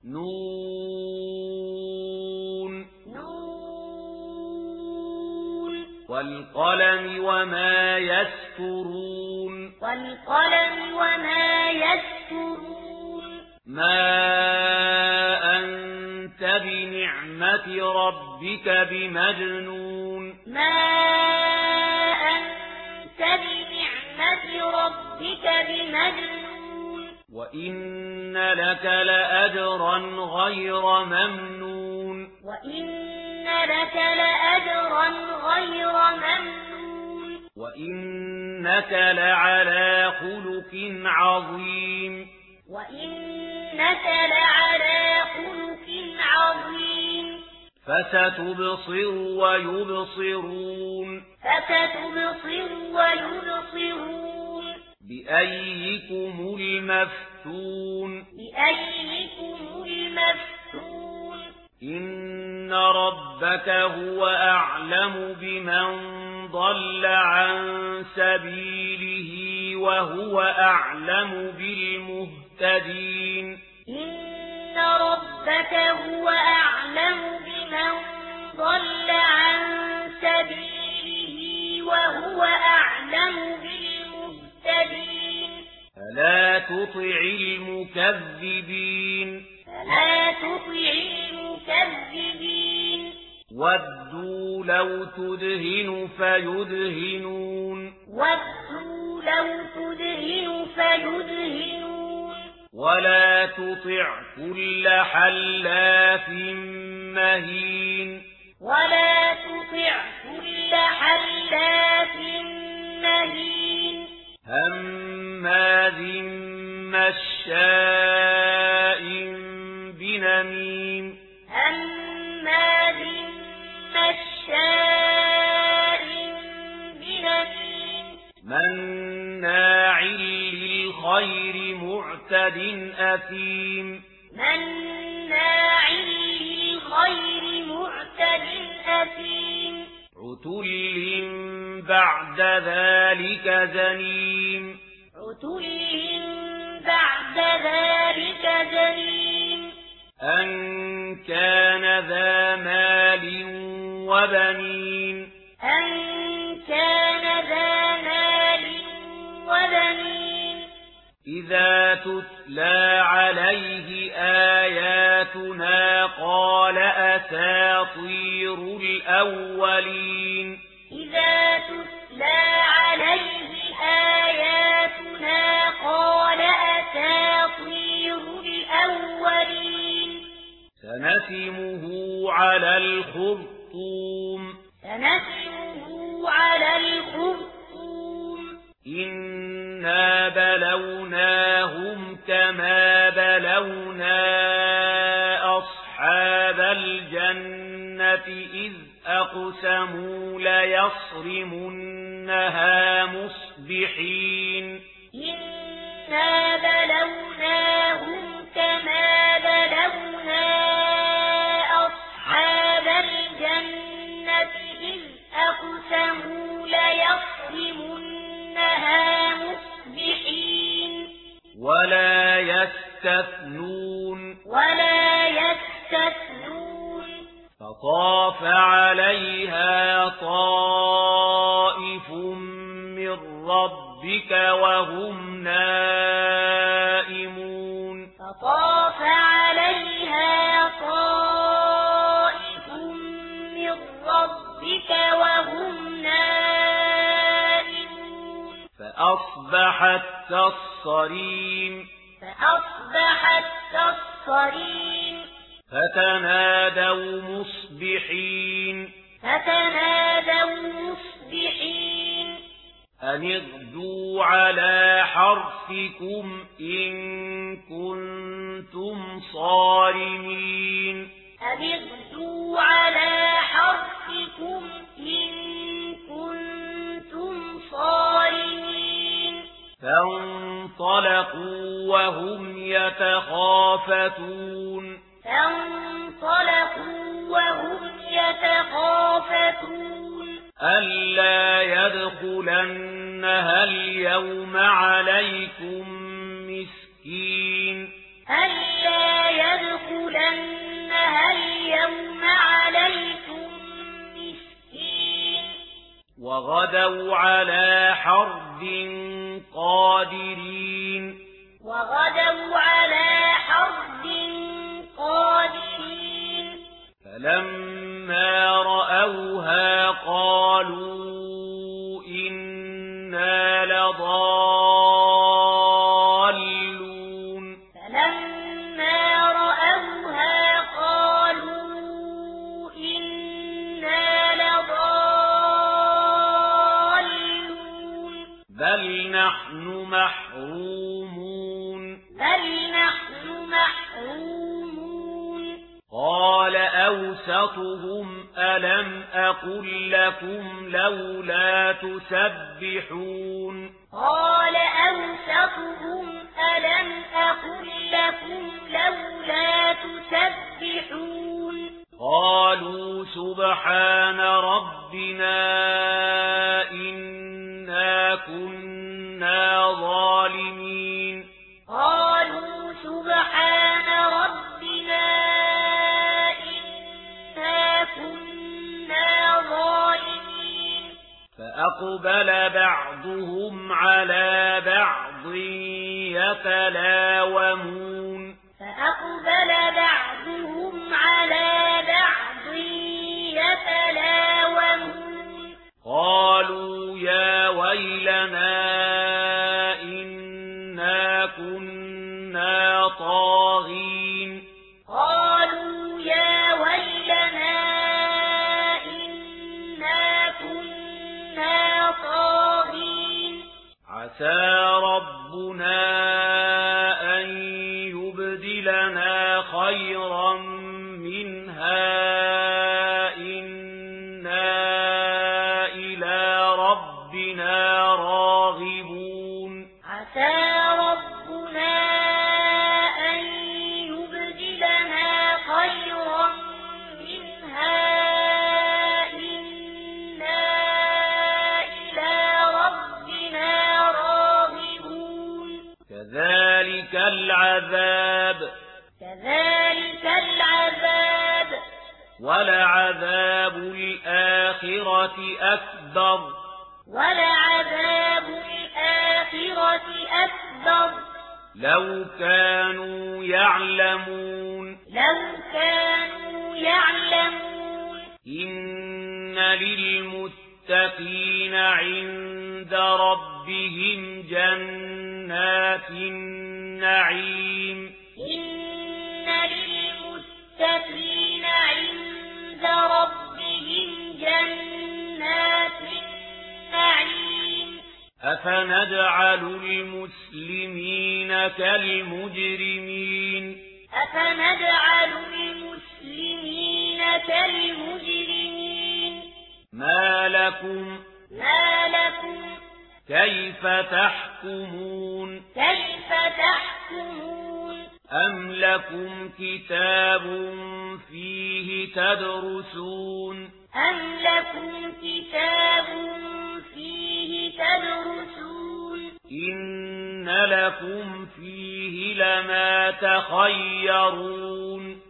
نون نون والقلم وما يسطرون والقلم وما يسطرون ما أنت بنعمة ربك بمجنون ما أنت بنعمة ربك بمجنون وإن لك لأجرا غير ممنون وإن لك لأجرا غير ممنون وإنك لعلى خلق عظيم وإنك لعلى خلق عظيم فستبصر ويبصرون فستبصر ويبصرون بأيكم المفتون بأيكم المفتون إن ربك هو أعلم بمن ضل عن سبيله وهو أعلم بالمهتدين إن ربك هو أعلم بمن ضل عن سبيله وهو أعلم بالمهتدين فلا تطع المكذبين فلا تطع المكذبين ودوا لو تدهن فيدهنون ودوا لو تدهن فيدهنون ولا تطع كل حلاف مهين ولا تطع كل حلاف مهين هماز مشاء بنميم هماز مشاء بنميم مناع للخير معتد أثيم مناع للخير معتد أثيم عتل بعد ذلك زنيم عتل بعد ذلك زنيم أن كان ذا مال وبنين أن كان ذا مال وبنين إذا تتلى عليه آياتنا قال أساطير الأولين إذا تتلى عليه آياتنا قال أساطير الأولين سنسمه على الخرطوم سنسمه على الخرطوم إنا بلوناهم كما بلونا أصحاب الجنة إذ أقسموا ليصرمنها مصبحين إنا بلوناهم كما بلونا أصحاب الجنة إذ أقسموا ليصرمنها مصبحين ولا يستثنون فطاف عليها طائف من ربك وهم نائمون فطاف عليها طائف من ربك وهم نائمون فأصبحت كالصريم فتنادوا مصبحين أن اغدوا على حرثكم إن كنتم صارمين أن اغدوا على حرثكم إن كنتم صارمين فانطلقوا وهم يتخافتون ألا يدخلنها اليوم عليكم مسكين ألا يدخلنها وغدوا على حرد قادرين وغدوا على حرد قادرين فلما رأوها قالوا إنا لضالون فلما رأوها قالوا إنا لضالون بل نحن محرومون قال أوسطهم ألم أقل لكم لولا تسبحون قال أوسطهم ألم أقل لكم لولا تسبحون قالوا سبحان ربنا إنا كنا ظالمين قالوا سبحان ربنا إنا كنا ظالمين فأقبل بعضهم على بعض يتلاومون فأقبل بعضهم على بعض يتلاومون قالوا يا ويلنا إنا كنا طاغين قالوا يا ويلنا إنا كنا طاغين عسى ربنا أن يبدلنا خيرا منها إنا إلى ربنا راغبون عسى ربنا أن يبدلنا خيرا منها إنا إلى ربنا راغبون كذلك العذاب ولعذاب الآخرة أكبر لو كانوا يعلمون إن للمتقين عند ربهم جنات النعيم إن للمتقين عند ربهم جنات النعيم أفنجعل المسلمين كالمجرمين ما لكم كيف تحكمون أم لكم كتاب فيه تدرسون إن لكم فيه لما تخيرون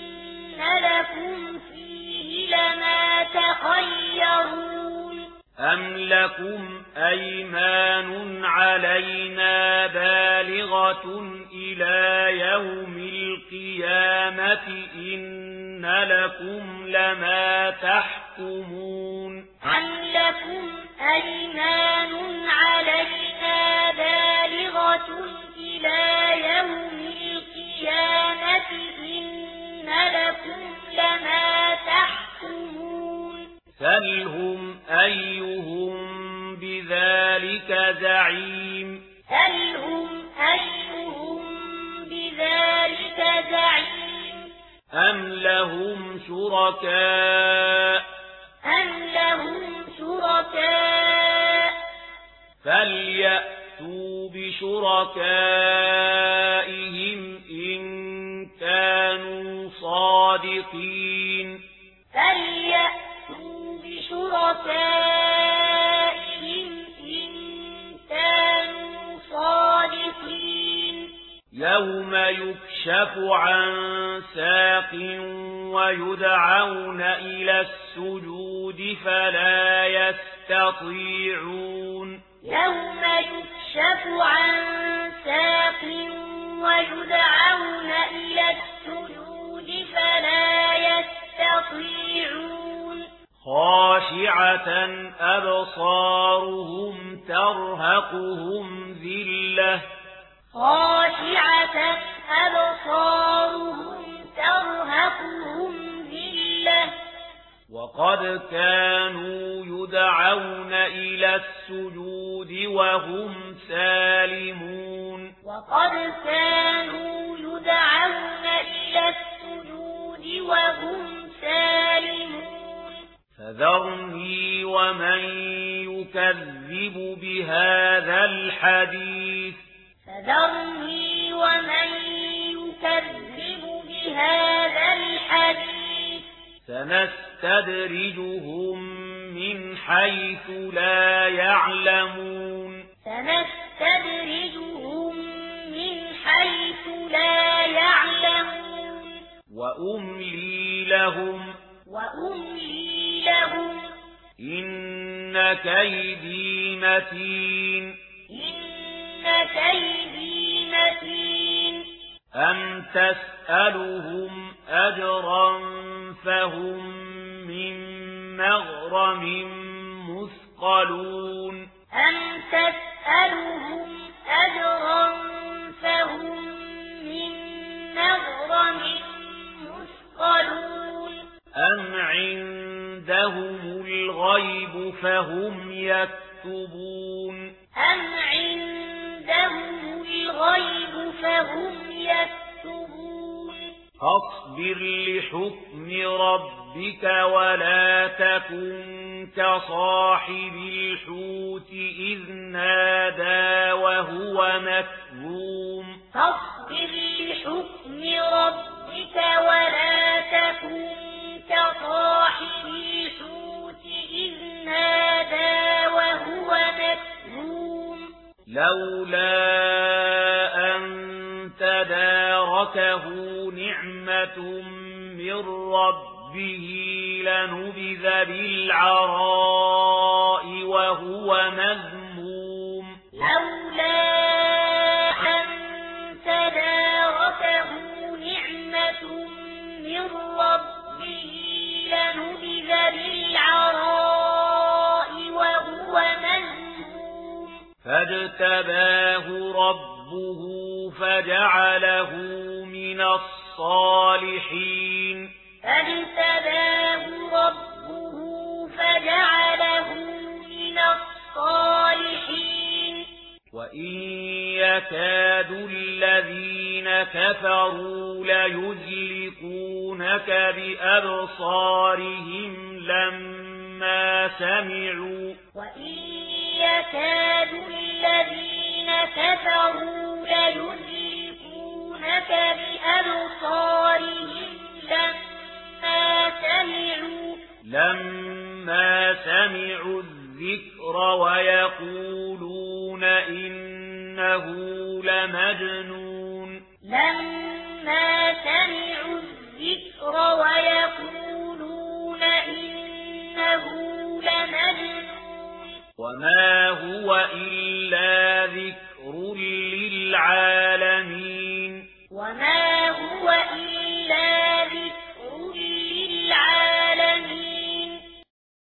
أم لكم أيمان علينا بالغة إلى يوم القيامة إن لكم لما تحكمون أم لكم أيمان علينا بالغة إلى يوم القيامة إن لكم لما تحكمون سلهم أيهم بذلك زعيم أم لهم شركاء فليأتوا بشركائهم إن كانوا صادقين يوم يكشف عن ساق ويدعون إلى السجود فلا يستطيعون يوم يكشف عن ساق ويدعون إلى السجود فلا يستطيعون خاشعة أبصارهم ترهقهم ذلة خاشعة أبصارهم ترهقهم ذلة وقد كانوا يدعون إلى السجود وهم سالمون وقد كانوا يدعون إلى السجود وهم سالمون فذرني ومن يكذب بهذا الحديث فذرني ومن يكذب بهذا الحديث سنستدرجهم من حيث لا يعلمون سنستدرجهم من حيث لا يعلمون وأملي لهم إن كيدي متين إن كيدي متين أم تسألهم أجرا فهم من مغرم مثقلون أم تسألهم أجرا فهم من مغرم مثقلون أم عندهم الغيب فهم يكتبون أم عندهم الغيب فهم يكتبون فاصبر لحكم ربك ولا تكن كصاحب الحوت إذ نادى وهو مكظوم فاصبر لحكم ربك ولا تكن كصاحب الحوت إذ نادى وهو مكظوم لولا أن تداركه نعمة من ربه لنبذ بالعراء وهو مذموم لولا أن تداركه نعمة من ربه لنبذ بالعراء وهو مذموم فاجتباه ربه فجعله من الصالحين فاجتباه ربه فجعله من الصالحين وإن يكاد الذين كفروا ليزلقونك بأبصارهم لما سمعوا وإن يكاد الذين كفروا ليزلقونك بأبصارهم